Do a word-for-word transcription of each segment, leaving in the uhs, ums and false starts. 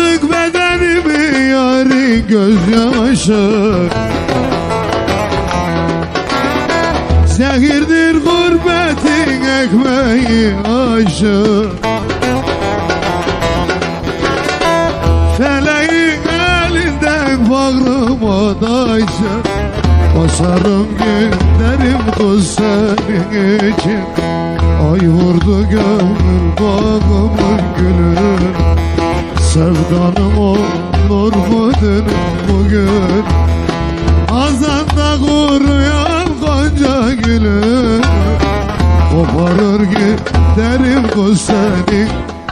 Yıkasık bedenimi yarın gözyaşı, zehirdir gurbetin ekmeği aşı. Feleğin elinden bağrıma taşı, basarım günlerim kız senin için. Ay vurdu gönül bağımın gülü, sevdanım olur mudur bugün? Hazanda kuruyan gonca gülü, koparır giderim kız seni.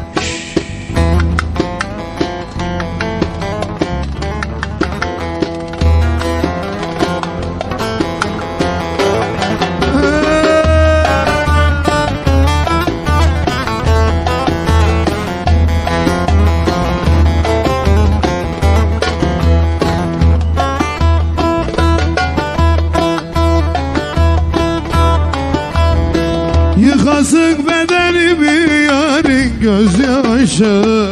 Yıkasın bedenimi yarın gözyaşı,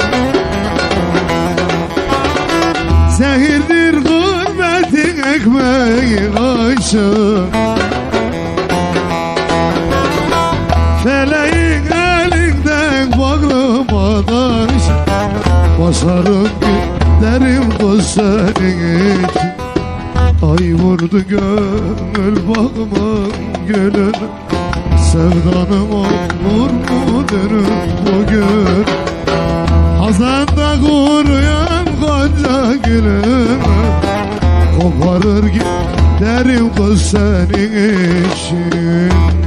zehirdir gurbetin ekmeği aşı. Feleğin elinden bağrıma taş, basarım giderim kız senin için. Ay vurdu gönül bağımın gülünü, sevdanım olur mudur bugün? Hazanda kuruyan gonca gülüm, koparır giderim kız senin için.